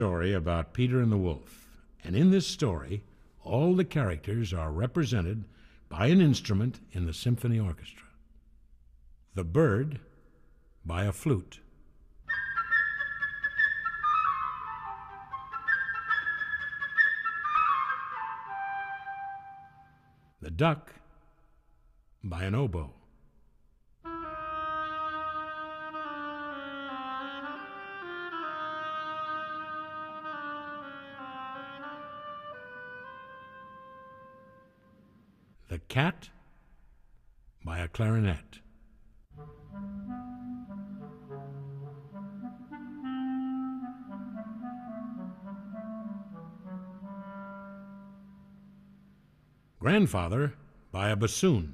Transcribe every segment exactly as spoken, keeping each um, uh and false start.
Story about Peter and the Wolf. And in this story, all the characters are represented by an instrument in the symphony orchestra. The bird by a flute. The duck by an oboe. The cat by a clarinet. Grandfather by a bassoon.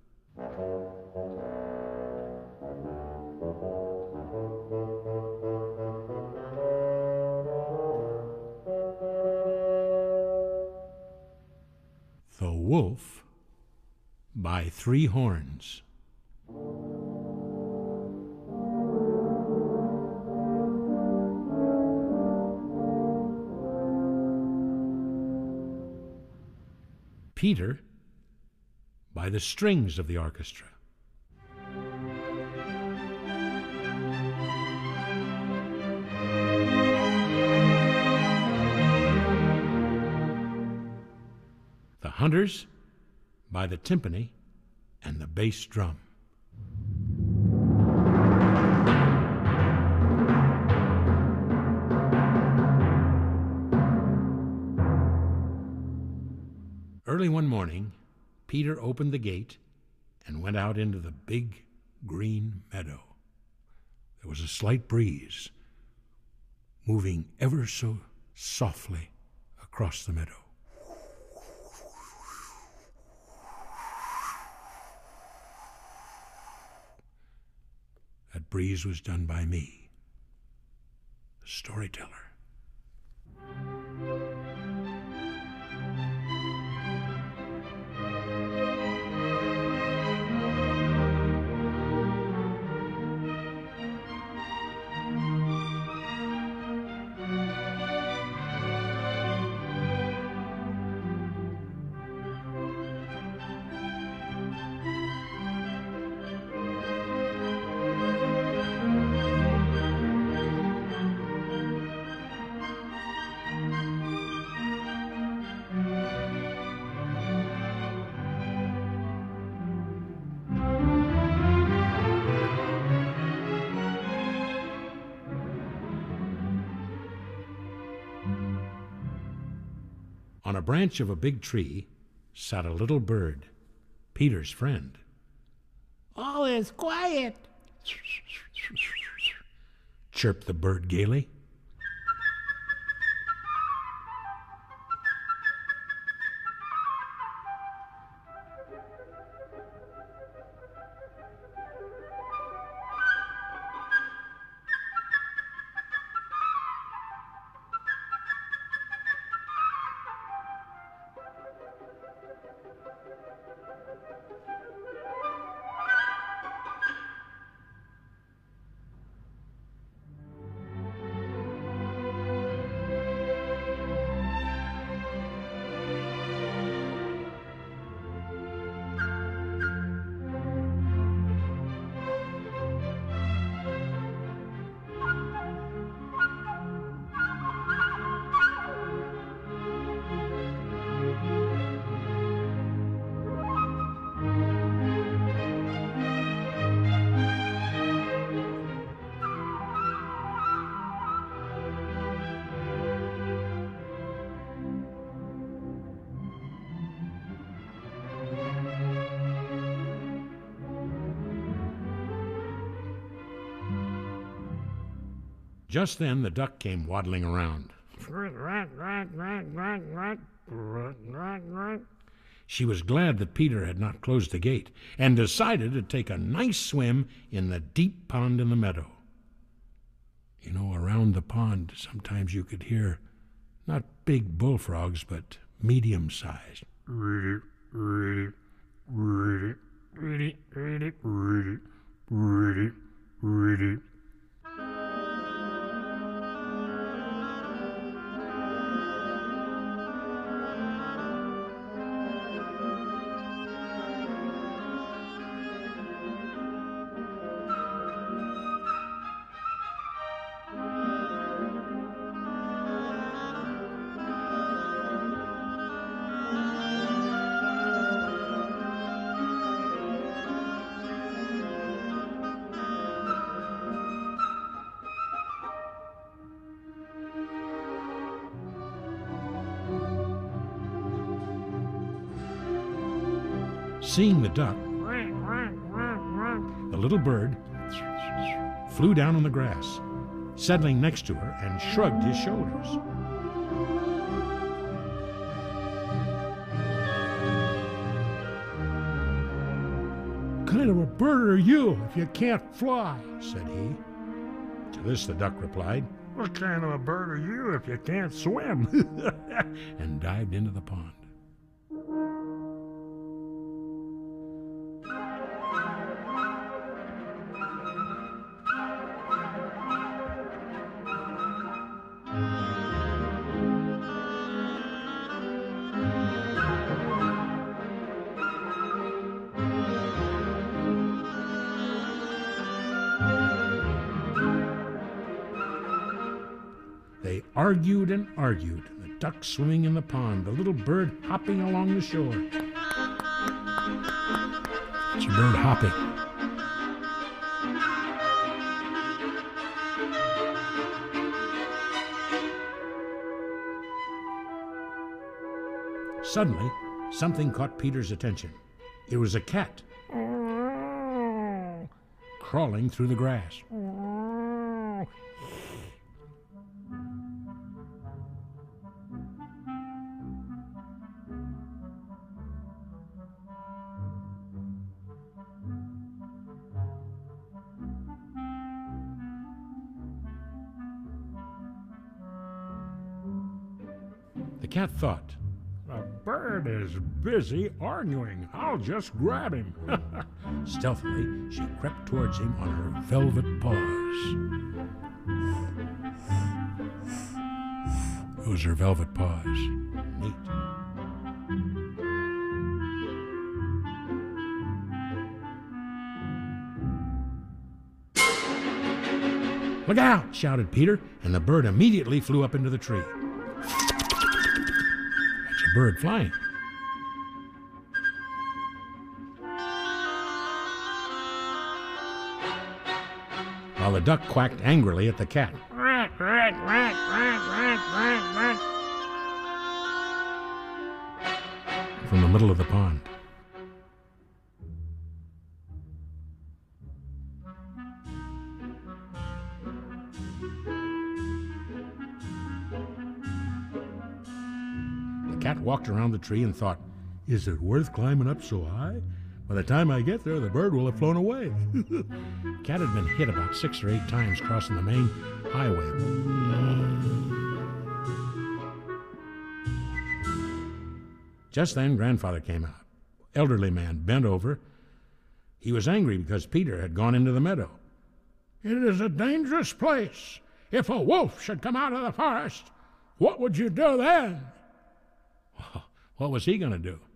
The wolf by three horns. Peter by the strings of the orchestra. The hunters by the timpani and the bass drum. Early one morning, Peter opened the gate and went out into the big green meadow. There was a slight breeze moving ever so softly across the meadow. That breeze was done by me, the storyteller. On a branch of a big tree sat a little bird, Peter's friend. All is quiet, chirped the bird gaily. Just then the duck came waddling around. She was glad that Peter had not closed the gate and decided to take a nice swim in the deep pond in the meadow. You know, around the pond sometimes you could hear not big bullfrogs, but medium-sized. Seeing the duck, the little bird flew down on the grass, settling next to her, and shrugged his shoulders. What kind of a bird are you if you can't fly? Said he. To this the duck replied, What kind of a bird are you if you can't swim? and dived into the pond. They argued and argued, the duck swimming in the pond, the little bird hopping along the shore. It's a bird hopping. Suddenly, something caught Peter's attention. It was a cat crawling through the grass. The cat thought, The bird is busy arguing. I'll just grab him. Stealthily, she crept towards him on her velvet paws. Those are velvet paws. Neat. Look out! Shouted Peter, and the bird immediately flew up into the tree. That's a bird flying. While the duck quacked angrily at the cat. From the middle of the pond. The cat walked around the tree and thought, is it worth climbing up so high? By the time I get there, the bird will have flown away. Cat had been hit about six or eight times crossing the main highway. Just then, Grandfather came out. Elderly man, bent over. He was angry because Peter had gone into the meadow. It is a dangerous place. If a wolf should come out of the forest, what would you do then? What was he going to do?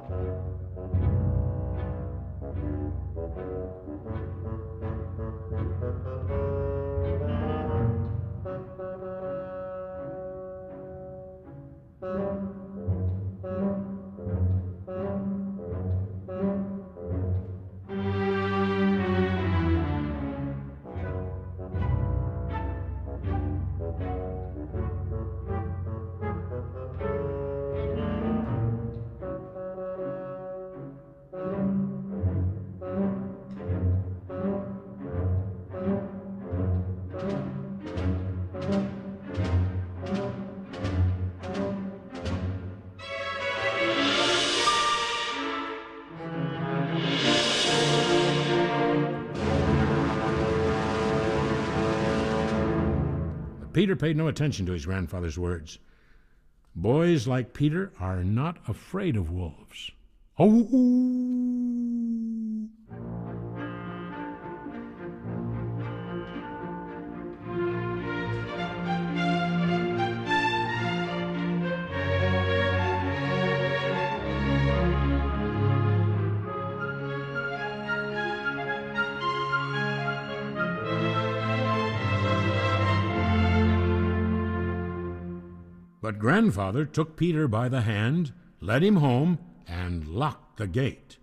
Peter paid no attention to his grandfather's words. Boys like Peter are not afraid of wolves. Oh! But Grandfather took Peter by the hand, led him home, and locked the gate.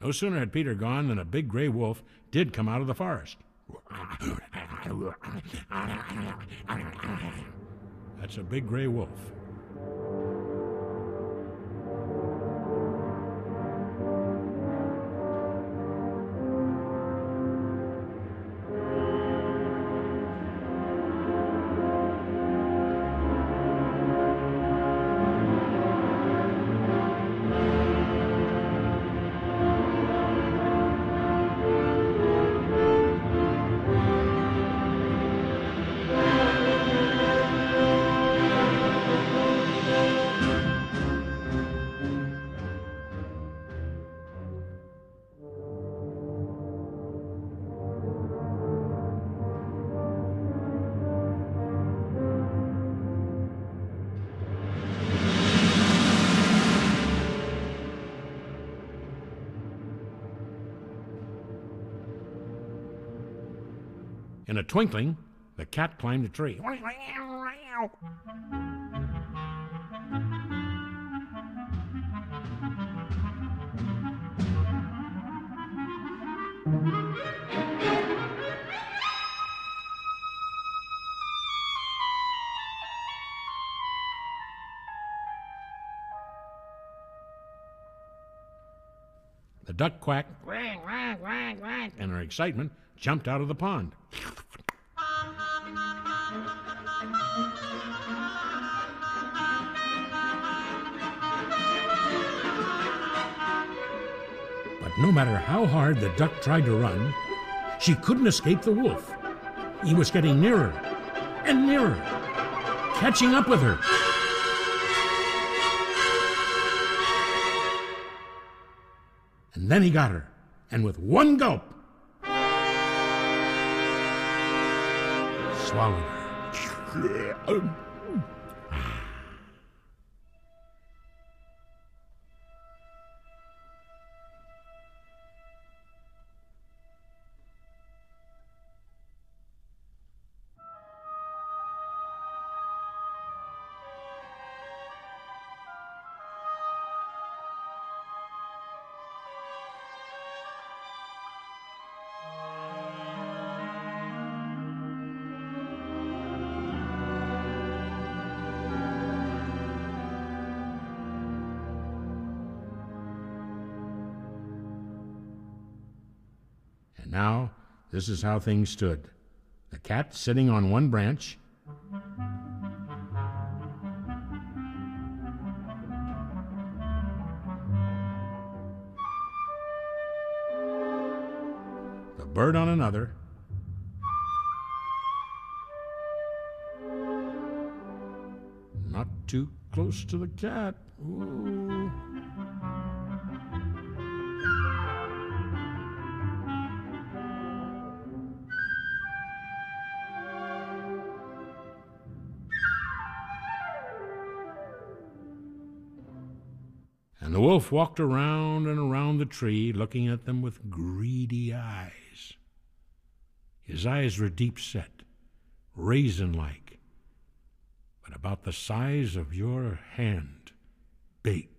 No sooner had Peter gone than a big gray wolf did come out of the forest. That's a big gray wolf. In a twinkling, the cat climbed a tree. The duck quacked, and in her excitement, jumped out of the pond. But no matter how hard the duck tried to run, she couldn't escape the wolf. He was getting nearer and nearer, catching up with her. And then he got her, and with one gulp, swallowed her. And now, this is how things stood. The cat sitting on one branch, the bird on another, not too close to the cat. Ooh. And the wolf walked around and around the tree, looking at them with greedy eyes. His eyes were deep set, raisin-like, but about the size of your hand, big.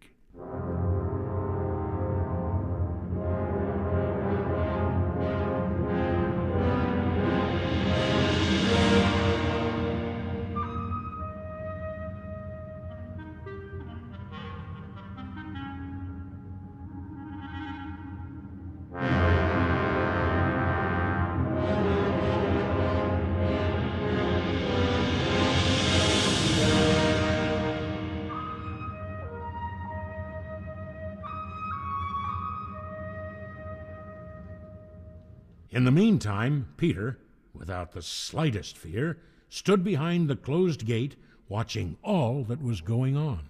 In the meantime, Peter, without the slightest fear, stood behind the closed gate, watching all that was going on.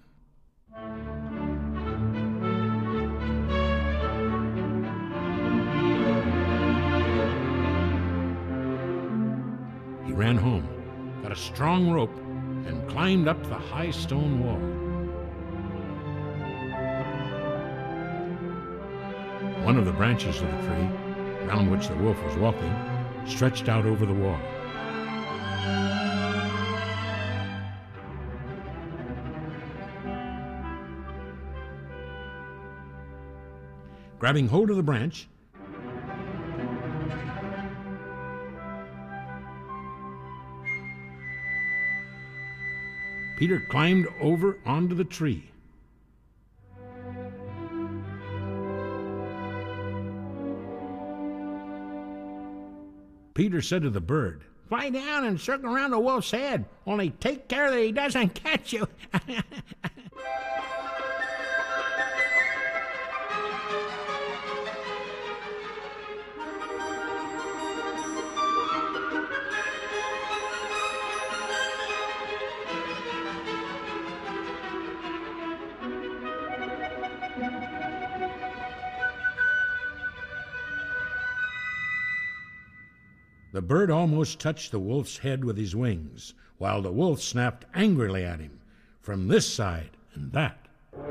He ran home, got a strong rope, and climbed up the high stone wall. One of the branches of the tree, round which the wolf was walking, stretched out over the wall. Grabbing hold of the branch, Peter climbed over onto the tree. Peter said to the bird, "Fly down and circle around the wolf's head. Only take care that he doesn't catch you." The bird almost touched the wolf's head with his wings, while the wolf snapped angrily at him from this side and that.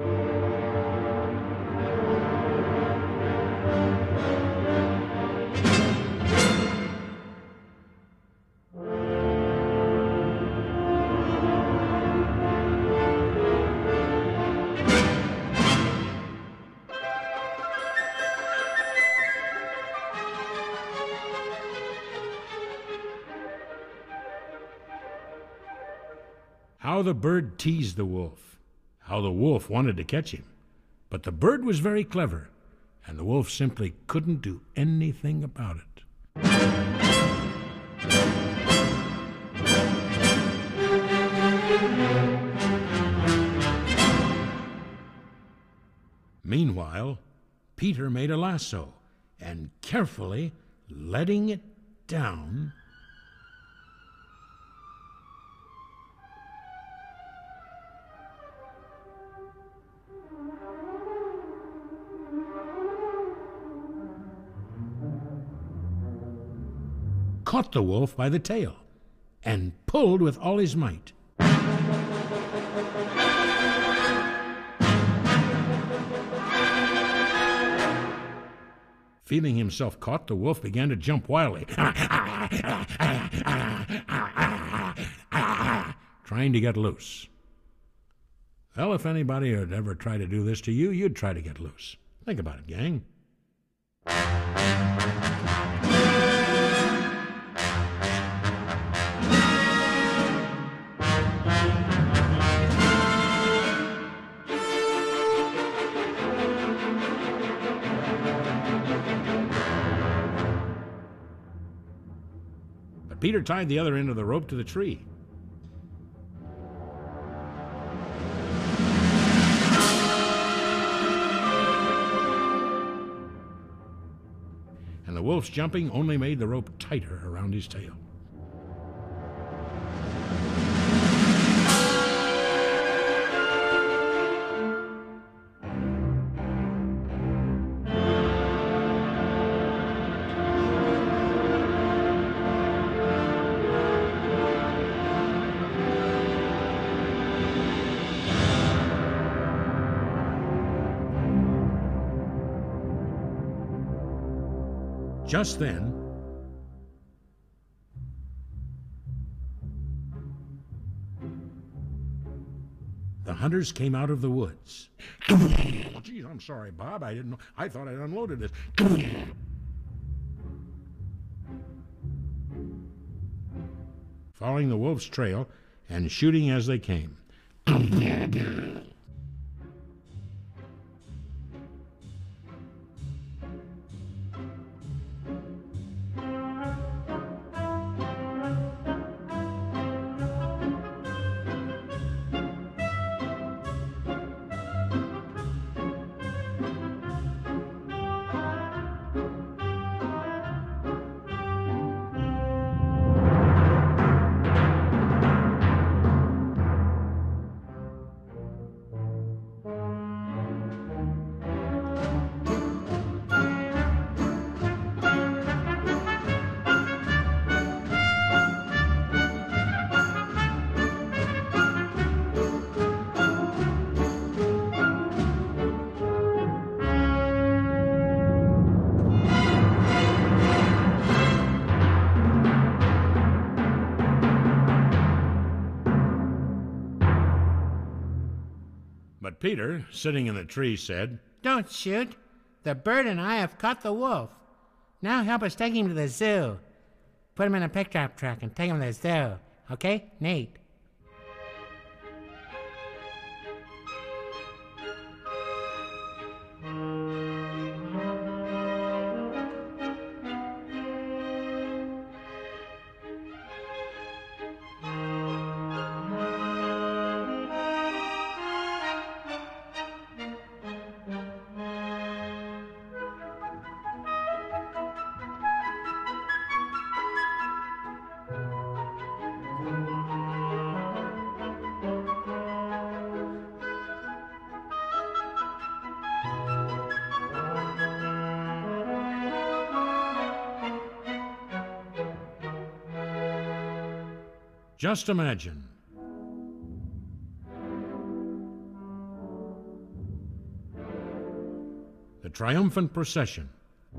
How the bird teased the wolf, how the wolf wanted to catch him. But the bird was very clever, and the wolf simply couldn't do anything about it. Meanwhile, Peter made a lasso, and carefully letting it down, caught the wolf by the tail and pulled with all his might. Feeling himself caught, the wolf began to jump wildly, trying to get loose. Well, if anybody had ever tried to do this to you, you'd try to get loose. Think about it, gang. Peter tied the other end of the rope to the tree. And the wolf's jumping only made the rope tighter around his tail. Just then, the hunters came out of the woods. Geez, I'm sorry, Bob. I didn't know. I thought I'd unloaded this. Following the wolf's trail and shooting as they came. But Peter, sitting in the tree, said, "Don't shoot. The bird and I have caught the wolf. Now help us take him to the zoo. Put him in a pickup truck and take him to the zoo. Okay, Nate? Just imagine. The triumphant procession.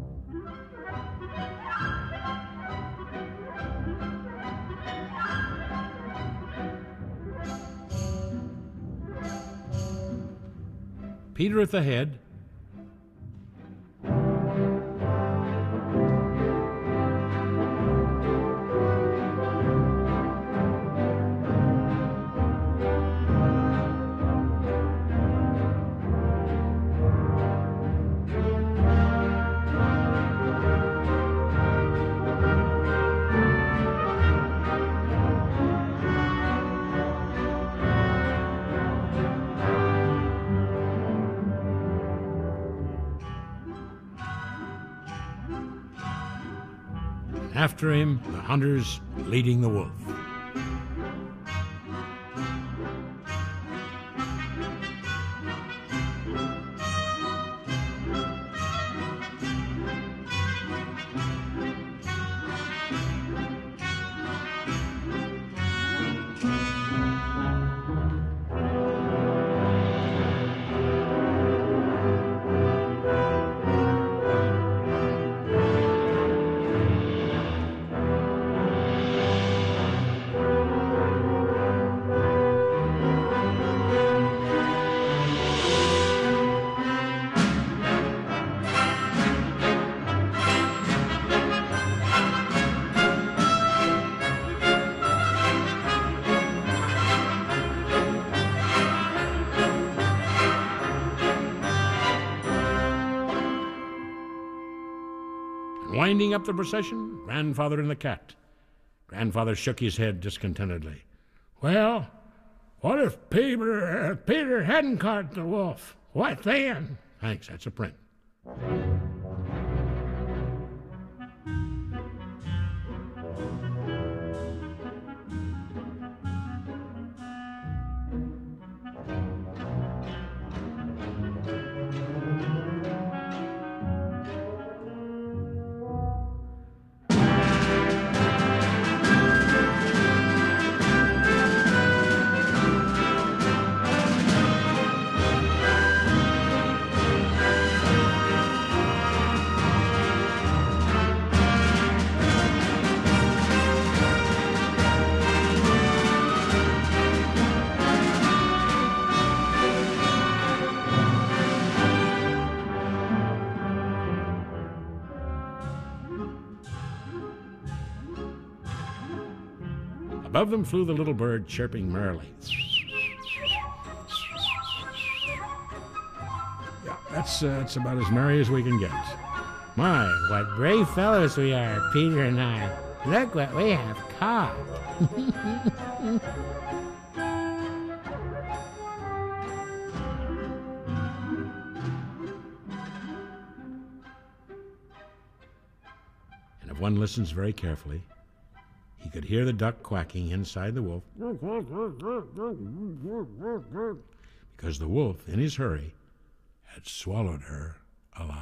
Peter at the head. After him, the hunters leading the wolf. Winding up the procession, Grandfather and the cat. Grandfather shook his head discontentedly. Well, what if Peter, uh, Peter hadn't caught the wolf? What then? Thanks, that's a print. Above them flew the little bird, chirping merrily. Yeah, that's, uh, that's about as merry as we can get. My, what brave fellows we are, Peter and I. Look what we have caught. And if one listens very carefully, he could hear the duck quacking inside the wolf, because the wolf, in his hurry, had swallowed her alive.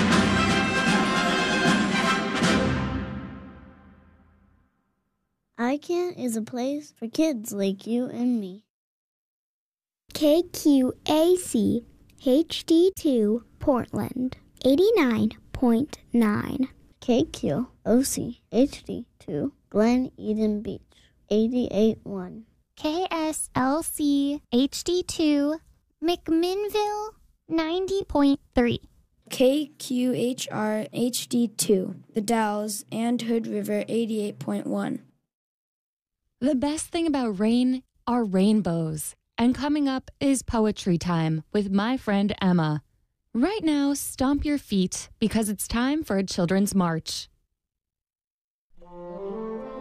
I Spokane is a place for kids like you and me. K Q A C H D two Portland, eighty-nine point nine. K Q O C H D two Glen Eden Beach, eighty-eight point one. K S L C H D two McMinnville, ninety point three. K Q H R H D two The Dalles and Hood River, eighty-eight point one. The best thing about rain are rainbows. And coming up is poetry time with my friend Emma. Right now, stomp your feet because it's time for a children's march.